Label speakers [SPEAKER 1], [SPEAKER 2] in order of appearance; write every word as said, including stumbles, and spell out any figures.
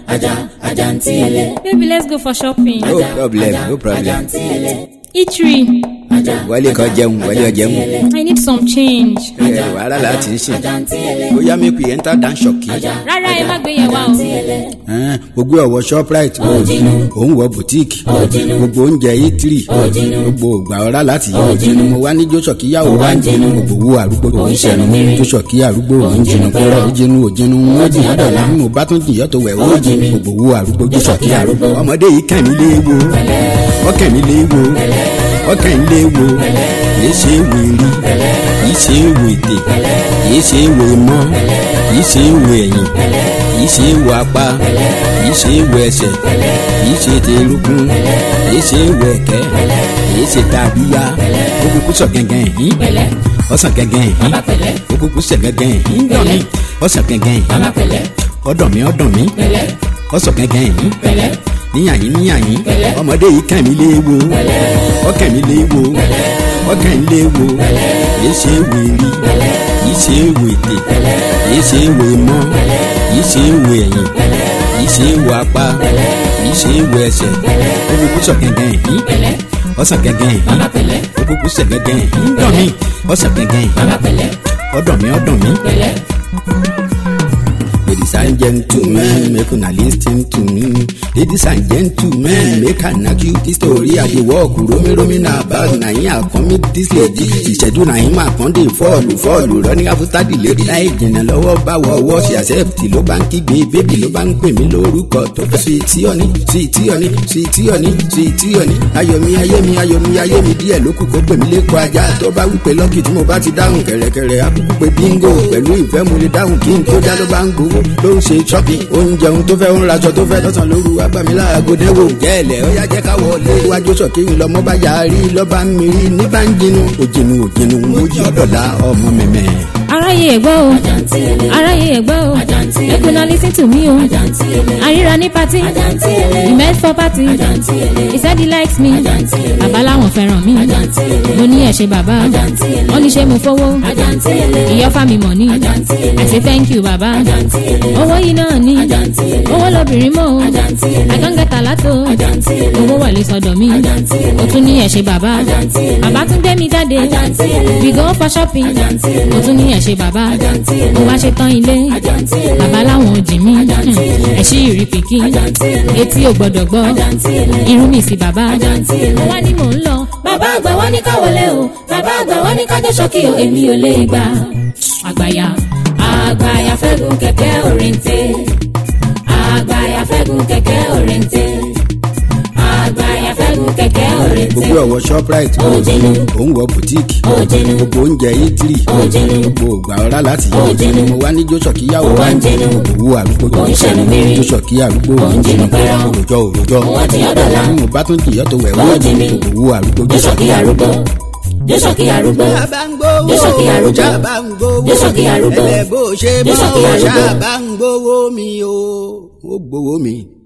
[SPEAKER 1] Aja, Ajantiele.
[SPEAKER 2] Baby, let's go for shopping.
[SPEAKER 3] No problem, no problem.
[SPEAKER 2] Eatery.
[SPEAKER 3] Wálé kan jẹun, wálé jẹun.
[SPEAKER 2] I need some change.
[SPEAKER 3] Ẹ wàhálà láti ṣe. Bóyá mi kò enter down ṣọ̀kì.
[SPEAKER 2] Rárá ẹ má gbé yẹn wá o.
[SPEAKER 3] Gbogbo ọ̀wọ́ Shoprite, òun wọ boutique, gbogbo oúnjẹ eatery, gbogbo ògbà ọ̀rá láti yọ. Mo wá ní jóṣọ̀kì yàwó wá ń jẹnu, gbogbo owó àrúgbó òun ṣẹnu. Jóṣọ̀kì àrúgbó òun jẹnu kúrọ̀, òjẹnu òjẹnu wọ́n jìyàn dọ̀là. Mo bá tún jìyàn tó wẹ̀ ó jẹ gbogbo owó àrúgbó jóṣọ̀kì àrúgbó. Ọmọdé yìí kàn mí léwo, ọkàn mi léwo, ọkàn mi léwo. Kìí ṣe é wò rí, kìí ṣe é wò ètè, kìí ṣe é wò mọ́, kìí ṣe é wò ẹ̀yìn, kìí ṣe é wò apá, kìí ṣe é wò ẹsẹ̀, kìí ṣe tẹ̀lógún, kìí ṣe é wò ẹ̀kẹ́, kìí ṣe tàbíyá. Okùnkùn sọ gẹ́gẹ́ yìí, ọ̀sán gẹ́gẹ́ yìí, okùnkùn sọ gẹ́gẹ́ yìí, dọ̀mí, ọ̀sán gẹ́gẹ́ yìí, ọ̀dọ̀mí ọ̀dọ̀mí, ọ̀sán gẹ́gẹ́ yìí. Níyàyín níyàyín, ọmọdé yìí kàn mí léwo, ọkàn mi léwo, ọkàn mi léwo. Kìí ṣe é wò rí, kìí ṣe é wò ètè, kìí ṣe é wò mọ́, kìí ṣe é wò ẹ̀yìn, kìí ṣe é wò apá, kìí ṣe é wò ẹsẹ̀. Okùnkùn sọ gẹ́gẹ́ yìí, ọ̀sán gẹ́gẹ́ yìí, okùnkùn sọ gẹ́gẹ́ yìí, dọ̀mí, ọ̀sán gẹ́gẹ́ yìí, ọ̀dọ̀mí ọ̀dọ̀mí. Ladies and gentlemen, make una listen to me. Ladies and gentlemen, make I knock you this story. I dey walk, romi romi na bag, na him I come meet this lady. She schedule na him I come dey fall, fall, running after the lady. Láì jìnnà lọ́wọ́ bá wọ́wọ́ ṣe accept ló bá ń kígbe, baby ló bá ń pè mí lórúkọ tó fẹ́. Sweetie honey, sweetie honey, sweetie honey, sweetie honey. Ayọ̀mí ayémi, ayọ̀mí ayémi díẹ̀ ló kù kó pè mí lẹ́kọ̀ọ́ ajá. Tó bá wípé lọ́kì tí mo bá ti dáhùn kẹ̀rẹ̀kẹ̀rẹ̀, àbùkù pé bingo. Pẹ̀lú ìfẹ́ mo lè dáhùn kí n tó já ló bá ń gbowó. Ló ń ṣe shopping, oúnjẹ ohun tó fẹ́ ń raṣọ tó fẹ́ lọ́sàn lóru agbamilá agodẹ́wò. Jẹ́ẹ̀lẹ̀ ó yá jẹ́ ká wọlé. Iwájú sọ̀kì lọ́mọ bá yarí lọ́ba ń mìírí ní bá ń jinú. Òjìnú òjìnú mojí ọ̀dọ̀lá ọmọ mẹ́mẹ́.
[SPEAKER 2] Aráyé ẹ̀gbọ́ o, aráyé ẹ̀gbọ́ o, make una listen to me o. Àríra ní party, we met for party, he said he likes me, bàbá làwọn fẹ́ràn mi. Mo ní ẹ̀ ṣe bàbá, wọ́n ní ṣe mo fowó, ìyọ́fà mi mọ̀ ní, I say thank you bàbá. Owó yìí náà ní, owó lóbìnrin mọ́ o, àgọ́ngẹ́ta látò, owó wọlé sọ́dọ̀ mi, ó tún ní ẹ̀ ṣe bàbá. Bàbá tún gbé mi jáde, we go for shopping, ó tún ní ẹ̀ ṣe bàbá. Mo wá ṣe tán ilé, bàbá láwọn ò jì mí, ẹ̀ṣí ìrìpìkì, etí ò gbọ́dọ̀ gbọ́, irun mi sí bàbá. Mo wá ní mò ń lọ, bàbá àgbà wá ní ká wọlé o, bàbá àgbà wá ní ká jẹ́ ṣọ́kì o, èmi ò lè gbà. Àgbàyà, àgbàyà fẹ́ gun kẹ̀kẹ́ òrìǹtè, àgbàyà fẹ́ gun kẹ̀kẹ́ òrìǹtè, àgbàyà fẹ́ gun kẹ̀kẹ́ òrìǹtè.
[SPEAKER 3] Gbogbo ọ̀wọ́ Shoprite, òun wọ boutique, gbogbo oúnjẹ eatery, gbogbo ògbà ọ̀rá láti yọ. Mo wá ní jóṣọ̀kì yàwó wá ń jẹnu, gbogbo owó àrúgbó òun ṣẹnu. Jóṣọ̀kì àrúgbó òun jẹnu pẹ́rọ, òròjọ́ òròjọ́. Mo bá tún jìyàn tó wẹ̀ wọ́n jẹ gbogbo owó àrúgbó.
[SPEAKER 1] Jóṣọ̀kì àrúgbó, Jóṣọ̀kì àrúgbó, Jóṣọ̀kì àrúgbó, Jóṣọ̀kì àrúgbó,
[SPEAKER 3] ẹlẹ́bó ṣe bọ́ ṣáà bá ń gbówó mi o, ó gbówó mi.